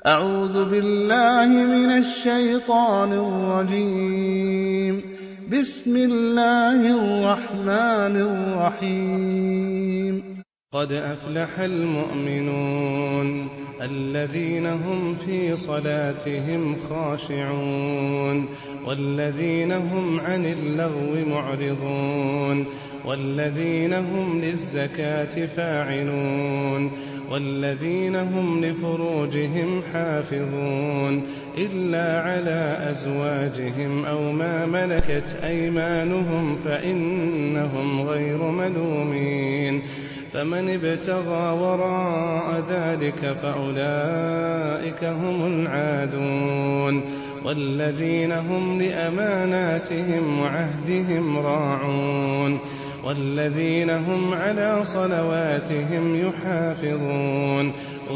أعوذ بالله من الشيطان الرجيم. بسم الله الرحمن الرحيم. قد أفلح المؤمنون الذين هم في صلاتهم خاشعون والذين هم عن اللغو معرضون والذين هم للزكاة فاعلون والذين هم لفروجهم حافظون إلا على أزواجهم أو ما ملكت أيمانهم فإنهم غير ملومين. فمن ابتغى وراء ذلك فأولئك هم العادون والذين هم لأماناتهم وعهدهم راعون والذين هم على صلواتهم يحافظون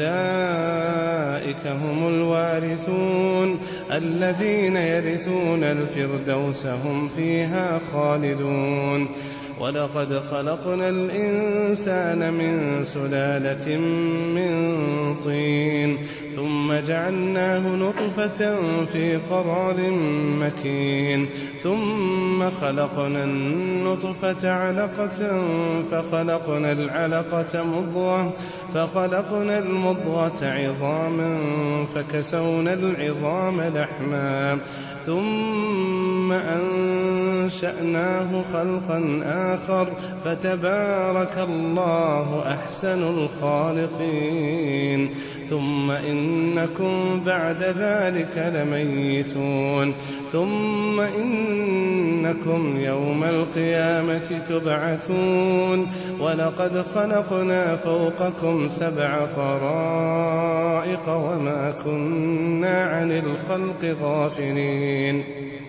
أولئك هم الوارثون الذين يرثون الفردوس هم فيها خالدون. ولقد خلقنا الإنسان من سلالة من طين ثم جعلناه نطفة في قرار مكين ثم خلقنا النطفة علقة فخلقنا العلقة مضغة فخلقنا المضغة عظاما فكسونا العظام لحما ثم أنشأناه خلقا آخر فتبارك الله أحسن الخالقين. ثم إنكم بعد ذلك لميتون ثم إنكم يوم القيامة تبعثون. ولقد خلقنا فوقكم 7 طرائق وما كنا عن الخلق غافلين.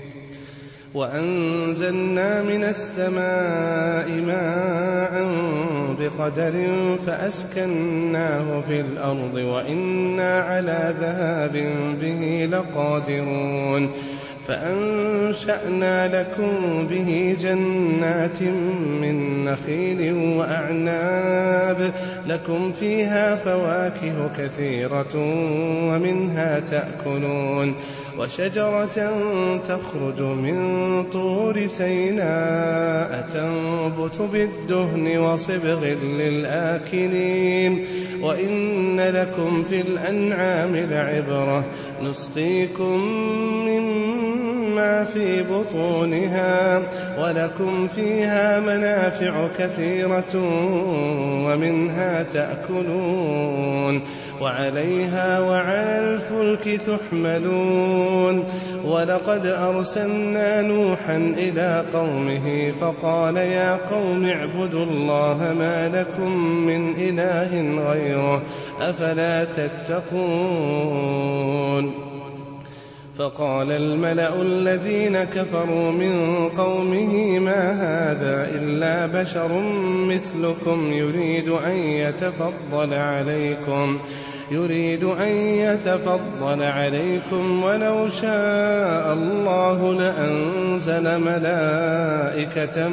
وأنزلنا من السماء ماء بقدر فأسكناه في الأرض وإنا على ذهاب به لقادرون. فأنشأنا لكم به جنات من نخيل وأعناب لكم فيها فواكه كثيرة ومنها تأكلون وشجرة تخرج من طور سيناء تنبت بالدهن وصبغ للآكلين. وإن لكم في الأنعام لعبرة نسقيكم مما في بطونها ولكم فيها منافع كثيرة ومنها تأكلون وعليها وعلى الفلك تحملون. ولقد أرسلنا نوحا إلى قومه فقال يا قوم اعبدوا الله ما لكم من إله غيره أفلا تتقون. فقال الملأ الذين كفروا من قومه ما هذا إلا بشر مثلكم يريد أن يتفضل عليكم ولو شاء الله لأنزل ملائكة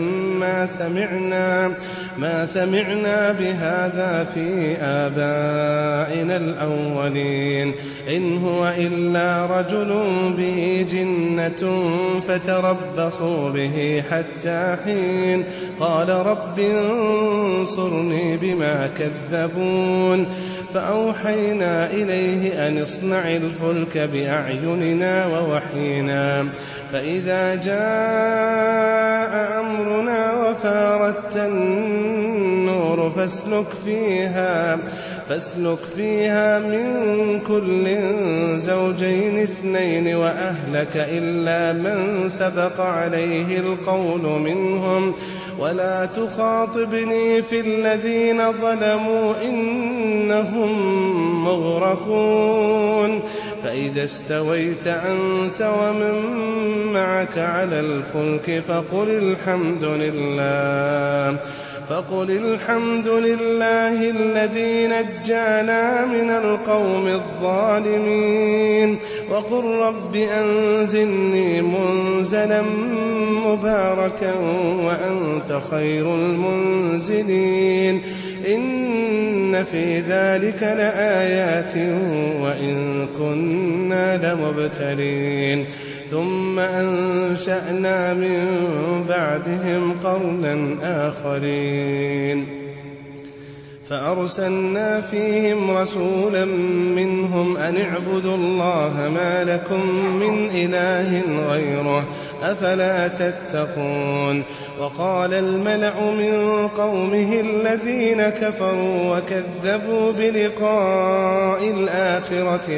ما سمعنا بهذا في آبائنا الأولين إن هو إلا رجل به جنة فتربصوا به حتى حين. قال رب انصرني بما كذبون. فأوحينا إليه أن اصنع الفلك بأعيننا ووحينا فإذا جاء أمرنا وفارت النور فاسلك فيها من كل زوجين 2 وأهلك إلا من سبق عليه القول منهم ولا تخاطبني في الذين ظلموا إنهم مغرقون. فإذا استويت أنت ومن معك على الفلك فقل الحمد لله الذي نجانا من القوم الظالمين وقل رب أنزلني منزلا مباركا وأنت خير المنزلين. إن في ذلك لآيات وإن كنا لمبتلين ثم أنشأنا من بعدهم قرنا آخرين فأرسلنا فيهم رسولا منهم أن اعبدوا الله ما لكم من إله غيره أفلا تتقون وقال الملأ من قومه الذين كفروا وكذبوا بلقاء الآخرة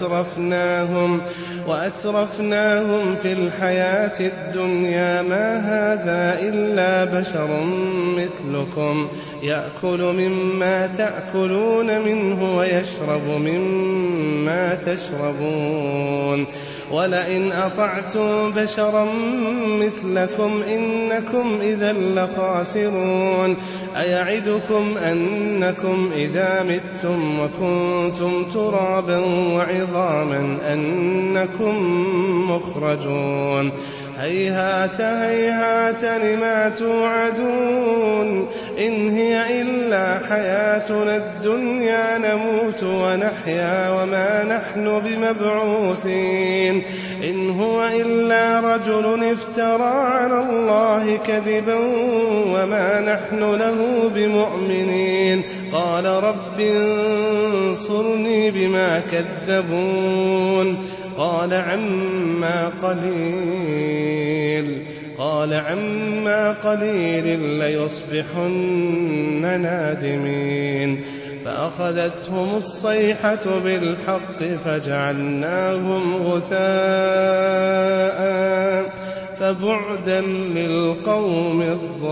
وأترفناهم في الحياة الدنيا ما هذا إلا بشر مثلكم يأكل مما تأكلون منه ويشرب مما تشربون ولئن أطعتم بشرا مثلكم إنكم إذا لخاسرون أيعدكم أنكم إذا متم وكنتم ترابا وعظاما أنكم مخرجون هيهات هيهات لما توعدون إن هي إلا حياتنا الدنيا نموت ونحيا وما نحن بمبعوثين إن هو إلا رجل افترى على الله كذبا وما نحن له بمؤمنين قال رب انصرني بما كذبون قال عما قليل ليصبحن نادمين فأخذتهم الصيحة بالحق فجعلناهم غثاء فبعدا للقوم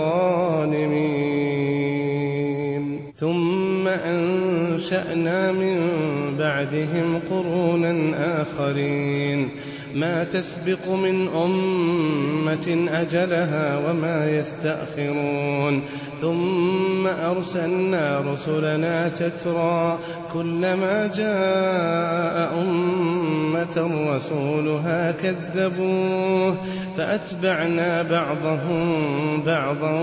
الظالمين ثم أنشأنا من بعدهم قرونا آخرين ما تسبق من أمة أجلها وما يستأخرون ثم أرسلنا رسلنا تترى كلما جاء أمة رسولها كذبوه فأتبعنا بعضهم بعضا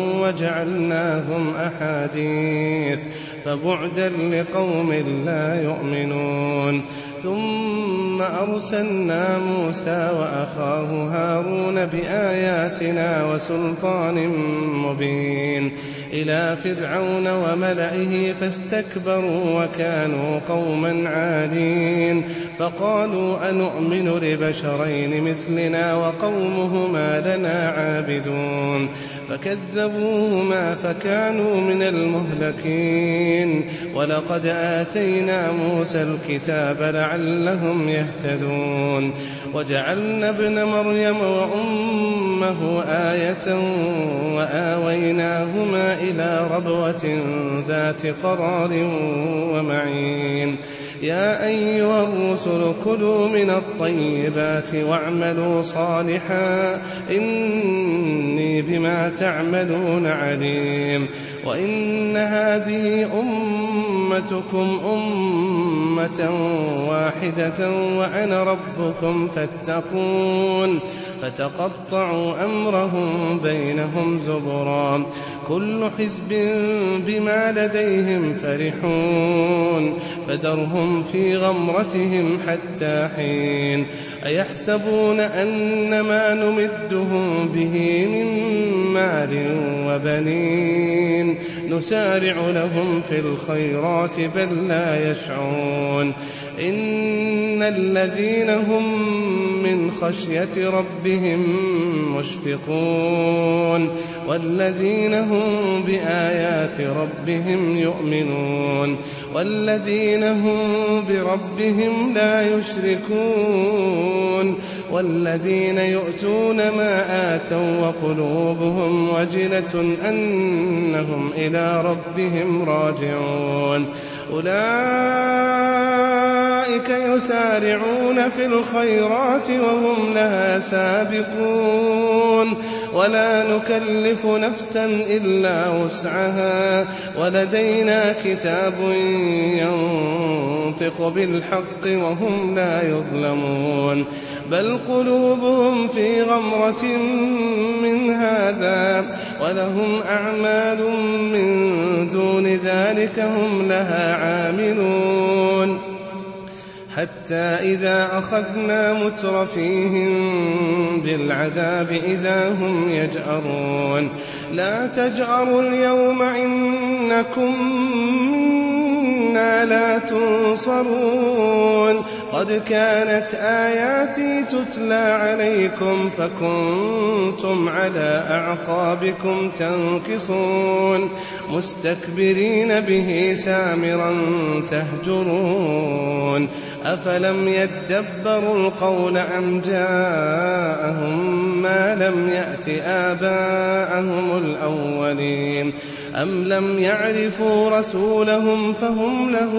وجعلناهم أحاديث فبعدا لقوم لا يؤمنون ثم أرسلنا موسى وأخاه هارون بآياتنا وسلطان مبين إلى فرعون وملئه فاستكبروا وكانوا قوما عالين فقالوا أنؤمن لبشرين مثلنا وقومهما لنا عابدون فكذبوهما فكانوا من المهلكين ولقد آتينا موسى الكتاب لعلهم يهتدون وجعلنا ابن مريم وأمه آية وآويناهما إلى ربوة ذات قرار ومعين يا أيها الرسل كلوا من الطيبات واعملوا صالحا إني بما تعملون عليم وإن هذه أمتكم أمة واحدة وأنا ربكم فاتقون فتقطعوا أمرهم بينهم زبرا كل حزب بما لديهم فرحون فذرهم في غمرتهم حتى حين أيحسبون أن ما نمدهم به من مال وبنين نسارع لهم في الخيرات بل لا يشعرون إن الذين هم من خشية ربهم مشفقون والذين هم بآيات ربهم يؤمنون والذين هم بربهم لا يشركون والذين يؤتون ما آتوا وقلوبهم وجلة أنهم إلى ربهم راجعون أولئك أولئك يسارعون في الخيرات وهم لها سابقون ولا نكلف نفسا إلا وسعها ولدينا كتاب ينطق بالحق وهم لا يظلمون بل قلوبهم في غمرة من هذا ولهم أعمال من دون ذلك هم لها عاملون حتى إذا أخذنا مترفيهم بالعذاب إذا هم يجأرون لا تجأروا اليوم إنكم منا لا تنصرون قد كانت آياتي تتلى عليكم فكنتم على أعقابكم تنكصون مستكبرين به سامرا تهجرون أفلم يدبروا القول أم جاءهم ما لم يأت آباءهم الأولين أم لم يعرفوا رسولهم فهم له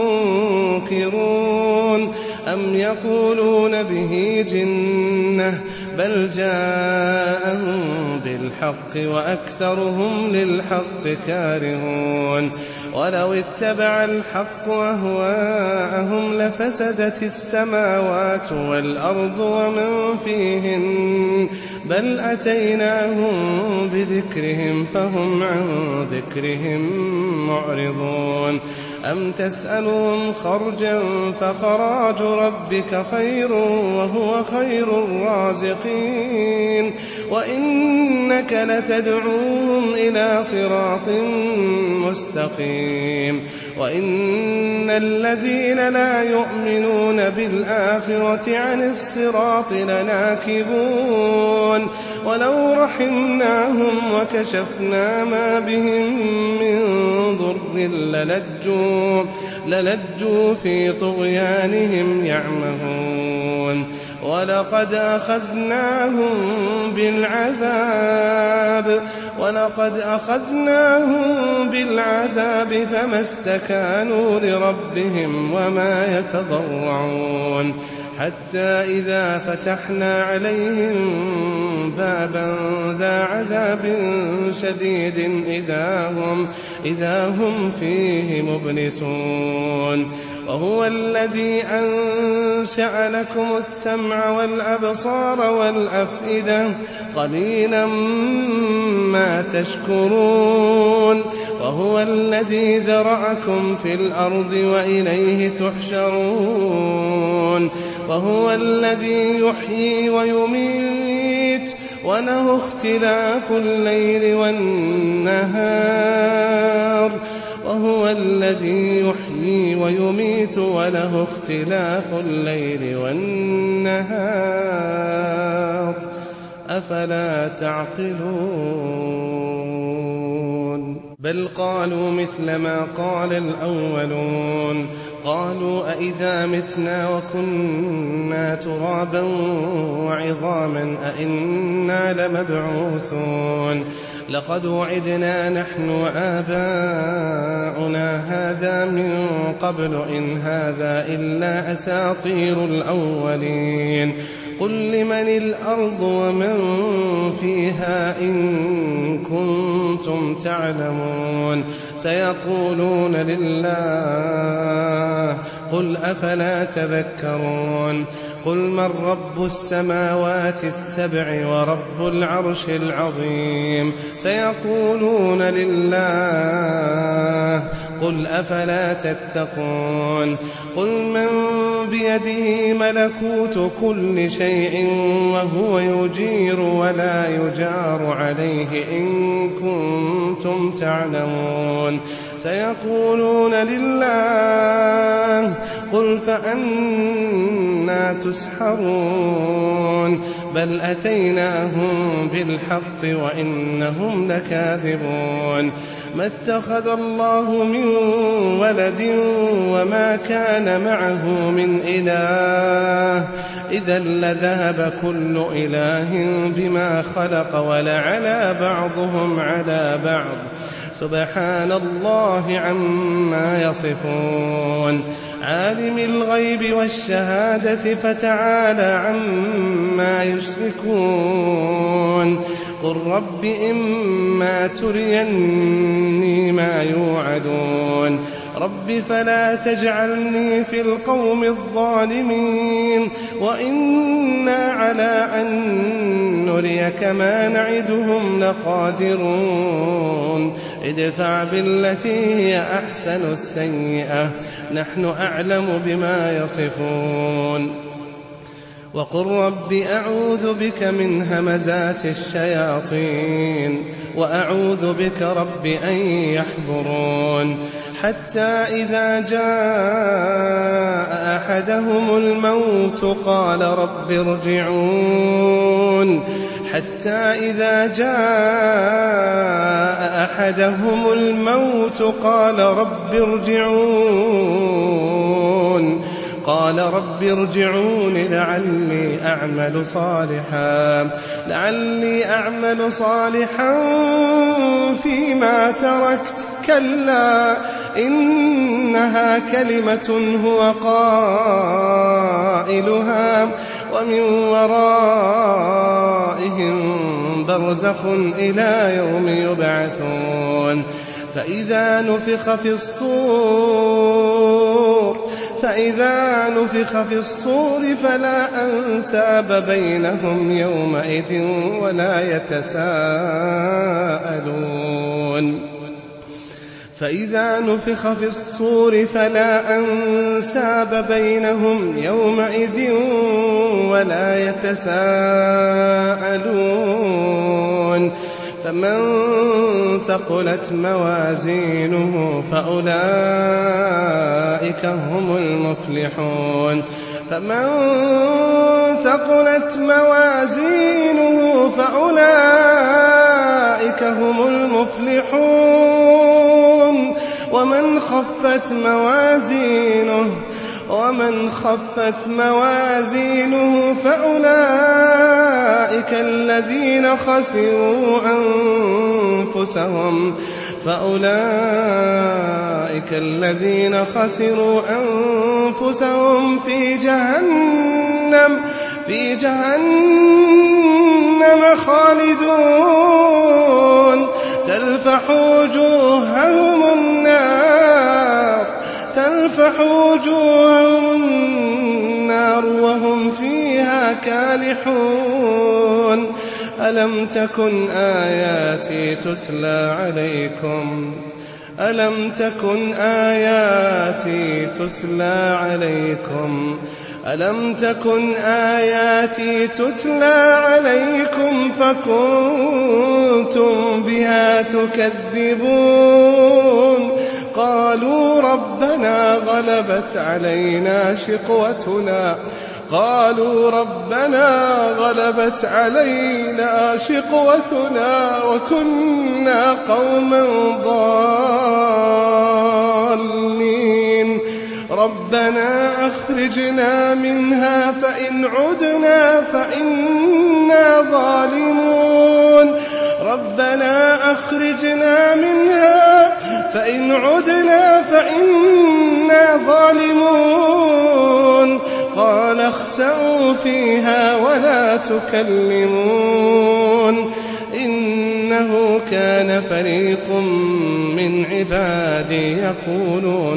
منكرون أم يقولون به جنة بل جاءهم بالحق وأكثرهم للحق كارهون ولو اتبع الحق أهواءهم لفسدت السماوات والأرض ومن فيهن بل أتيناهم بذكرهم فهم عن ذكرهم معرضون أم تسألهم خرجا فخراج ربك خير وهو خير الرازقين وإنك لتدعوهم إلى صراط مستقيم وإن الذين لا يؤمنون بالآخرة عن الصراط لناكبون ولو رحمناهم وكشفنا ما بهم من ضر للجوا في طغيانهم يعمهون ولقد أخذناهم بالعذاب فما استكانوا لربهم وما يتضرعون حتى إذا فتحنا عليهم بابا ذا عذاب شديد إذا هم فيه مبلسون وهو الذي أنشأ لكم السمع والأبصار والأفئدة قليلا ما تشكرون وهو الذي ذرأكم في الأرض وإليه تحشرون وهو الذي يحيي ويميت وله اختلاف الليل والنهار وهو الذي يحيي ويميت وله اختلاف الليل والنهار أفلا تعقلون بل قالوا مثل ما قال الأولون قالوا أئذا متنا وكنا ترابا وعظاما أئنا لمبعوثون لقد وعدنا نحن وآباؤنا هذا من قبل إن هذا إلا أساطير الأولين قل لمن الأرض ومن فيها إن كنتم تعلمون سيقولون لله قل أفلا تذكرون قل من رب السماوات السبع ورب العرش العظيم سيقولون لله قل أفلا تتقون قل من بيده ملكوت كل شيء وهو يجير ولا يجار عليه إن كنتم تعلمون سيقولون لله قل فأنا تسحرون بل أتيناهم بالحق وإنهم لكاذبون ما اتخذ الله من ولد وما كان معه من إله إذا لذهب كل إله بما خلق ولعلى بعضهم على بعض سبحان الله عما يصفون. عالم الغيب والشهادة فتعالى عما يشركون. قل رب إما تريني ما يوعدون رب فلا تجعلني في القوم الظالمين وإنا على أن نريك ما نعدهم لقادرون. ادفع بالتي هي أحسن السيئة نحن أعلم بما يصفون. وقل رب أعوذ بك من همزات الشياطين وأعوذ بك رب أن يحضرون. حتى إذا جاء أحدهم الموت قال رب ارجعون. حتى إذا جاء أحدهم الموت قال رب ارجعون لعلي أعمل صالحا فيما تركت كلا إنها كلمة هو قائلها ومن ورائهم برزخ إلى يوم يبعثون. فإذا نفخ في الصور فلا أنساب بينهم يومئذ ولا يتساءلون. فإذا نفخ في الصور فلا أنساب بينهم يومئذ ولا يتساءلون. فمن ثقلت موازينه فأولئك هم المفلحون. ومن خفت موازينه فأولئك الذين خسروا أنفسهم في جهنم خالدون. تلفح وجوههم النار وهم فيها كالحون. ألم تكن آياتي تتلى عليكم فكنتم بها تكذبون. قالوا ربنا غلبت علينا شقوتنا وكنا قوما ضالين. ربنا أخرجنا منها فإن عدنا فإنا ظالمون. قال اخسئوا فيها ولا تكلمون. إنه كان فريق من عبادي يقولون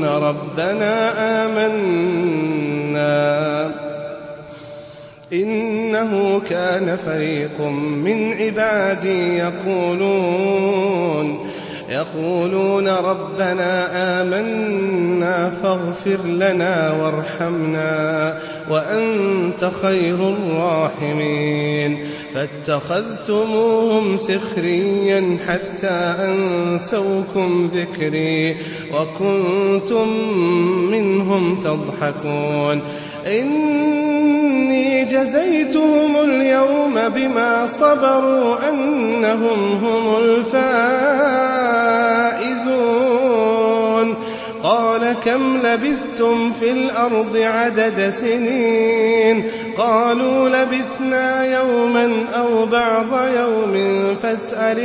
ربنا آمنا فاغفر لنا وارحمنا وأنت خير الراحمين. فاتخذتموهم سخريا حتى أنسوكم ذكري وكنتم منهم تضحكون. إني جزيتهم اليوم بما صبروا أنهم هم الفائزون. قال كم لبثتم في الأرض عدد سنين قالوا لبثنا يوما أو بعض يوم فاسأل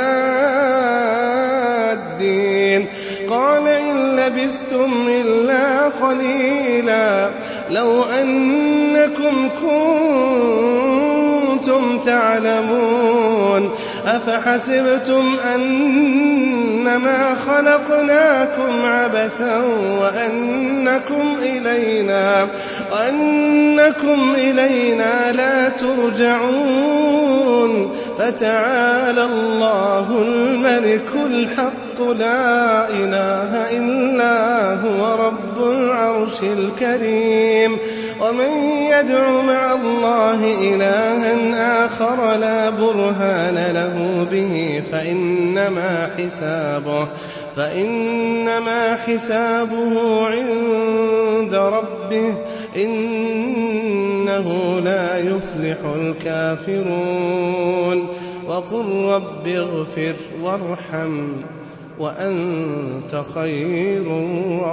العادين قال إن لبثتم إلا قليلا لو أنكم كنتم تعلمون أفحسبتم أنما خلقناكم عبثا وأنكم إلينا لا ترجعون فتعالى الله الملك الحق لا إله إلا هو رب العرش الكريم ومن يدع مع الله إلها آخر لا برهان له به فإنما حسابه عند ربه إنه لا يفلح الكافرون وقل رب اغفر وارحم وأنت خير